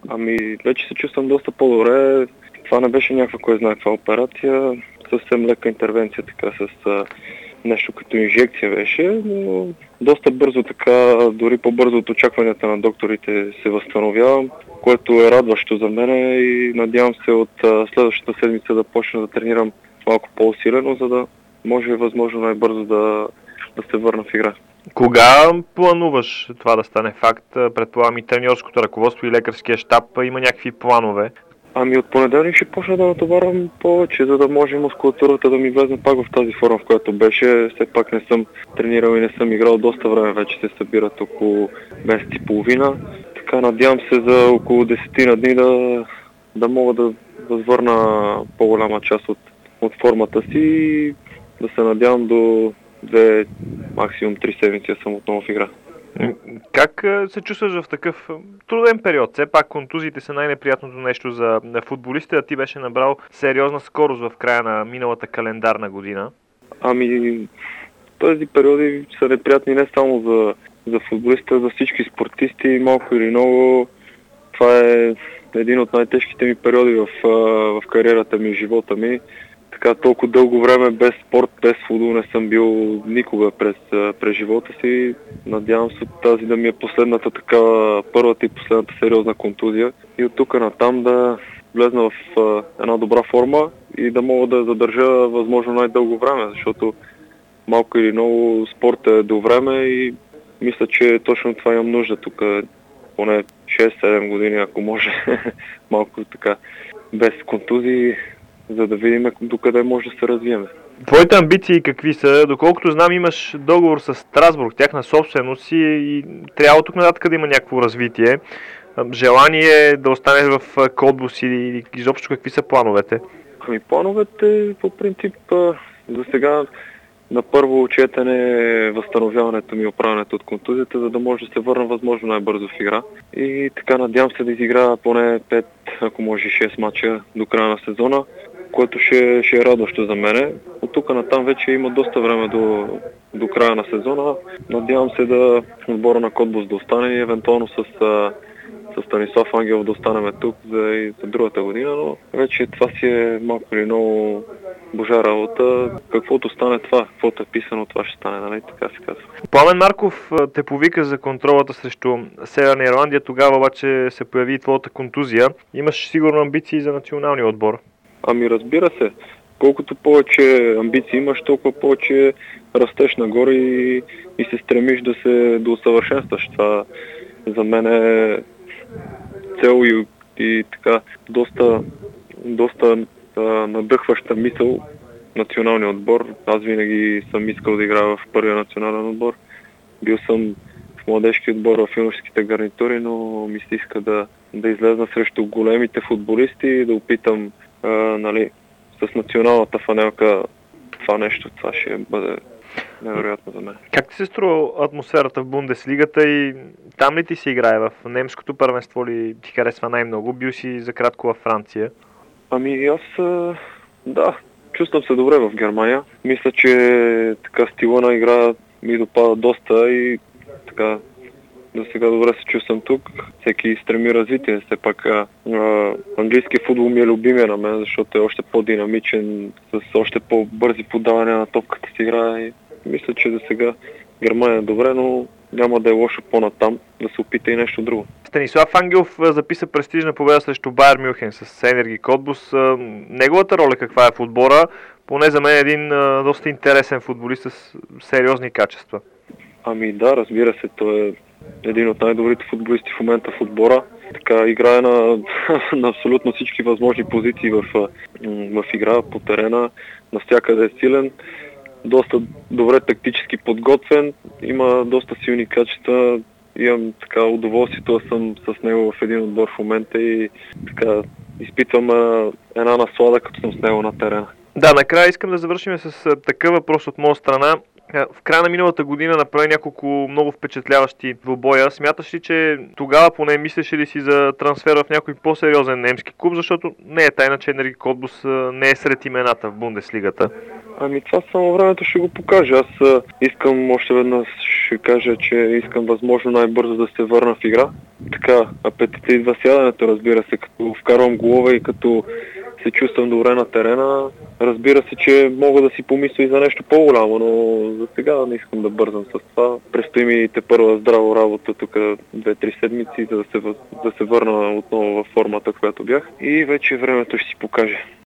Вече се чувствам доста по-добре. Това не беше някаква кой знае каква операция. Съвсем лека интервенция, така с нещо като инжекция беше, но доста бързо, така, дори по-бързо от очакванията на докторите се възстановявам, което е радващо за мен и надявам се от следващата седмица да почна да тренирам малко по-усилено, за да може възможно най-бързо да се върна в игра. Кога плануваш това да стане факт? Предполагам и треньорското ръководство и лекарския щаб има някакви планове. От понеделник ще почна да натоварвам повече, за да може мускулатурата да ми влезе пак в тази форма, в която беше. Все пак не съм тренирал и не съм играл доста време, вече се събират около месец и половина. Така надявам се за около 10 дни да мога да възвърна по-голяма част от формата си и да се надявам до 2, максимум 3 седмици съм отново в игра. Как се чувстваш в такъв труден период? Все пак контузиите са най-неприятното нещо за футболистите, а ти беше набрал сериозна скорост в края на миналата календарна година. Тези периоди са неприятни не само за футболистите, а за всички спортисти, малко или много. Това е един от най-тежките ми периоди в кариерата ми, в живота ми. Така толкова дълго време без спорт, без футбол не съм бил никога през живота си. Надявам се тази да ми е последната такава, първата и последната сериозна контузия. И от тук натам да влезна в една добра форма и да мога да задържа възможно най-дълго време, защото малко или много спорт е до време и мисля, че точно това имам нужда тук. Поне 6-7 години, ако може, малко така, без контузии, за да видим докъде може да се развиеме. Твоите амбиции какви са? Доколкото знам, имаш договор с Страсбург, тяхна собственост си и трябва тук нататък да има някакво развитие. Желание да останеш в Котбус или изобщо какви са плановете? Плановете по принцип за сега на първо четене възстановяването ми и оправянето от контузията, за да може да се върна възможно най-бързо в игра. И така надявам се да изиграя поне 5, ако може 6 мача до края на сезона, което ще е радващо за мене. От тук натам вече има доста време до края на сезона. Надявам се да отбора на Котбус да остане и евентуално с Станислав Ангелов да останем тук за другата година, но вече това си е малко или много божа работа. Каквото стане това, каквото е писано, това ще стане, нали? Така се казва. Пламен Марков те повика за контролата срещу Северна Ирландия, тогава обаче се появи и твоята контузия. Имаш сигурно амбиции за националния отбор? Разбира се. Колкото повече амбиции имаш, толкова повече растеш нагоре и се стремиш да усъвършенстваш. Това за мен е цел и така доста надъхваща мисъл националния отбор. Аз винаги съм искал да играя в първия национален отбор. Бил съм в младежки отбор, в юношеските гарнитури, но ми се иска да излезна срещу големите футболисти и да опитам с националната фанелка това ще бъде невероятно за мен. Как ти се струва атмосферата в Бундеслигата и там ли ти се играе? В немското първенство ли ти харесва най-много? Бил си за кратко във Франция? Да, чувствам се добре в Германия. Мисля, че така стила на игра ми допада доста и така до сега добре се чувствам тук. Всеки стреми развитие. Все пак английския футбол ми е любимия на мен, защото е още по-динамичен, с още по-бързи подавания на топката си игра. И мисля, че до сега Германия е добре, но няма да е лошо по-натам да се опита и нещо друго. Станислав Ангелов записа престижна победа срещу Байер Мюнхен с Енерги Котбус. Неговата роля каква е в отбора? Поне за мен е един доста интересен футболист с сериозни качества. Да, разбира се, той е един от най-добрите футболисти в момента в отбора. Така играе на абсолютно всички възможни позиции в игра по терена, навсякъде е силен. Доста добре тактически подготвен, има доста силни качества. Имам така удоволствието да съм с него в един отбор в момента и така изпитвам една наслада, като съм с него на терена. Да, накрая искам да завършим с такъв въпрос от моя страна. В края на миналата година направи няколко много впечатляващи двубоя. Смяташ ли, че тогава поне мислеше ли си за трансфер в някой по-сериозен немски клуб, защото не е тайна, че Енерги Котбус не е сред имената в Бундеслигата? Ами това само времето ще го покаже. Аз искам още веднъж ще кажа, че искам възможно най-бързо да се върна в игра. Така, апетита идва сядането, разбира се, като вкарвам голове и като се чувствам добре на терена. Разбира се, че мога да си помисля и за нещо по-голямо, но за сега не искам да бързам с това. Предстои ми първа здраво работа тук 2-3 седмици, за да се върна отново във формата, в която бях. И вече времето ще си покаже.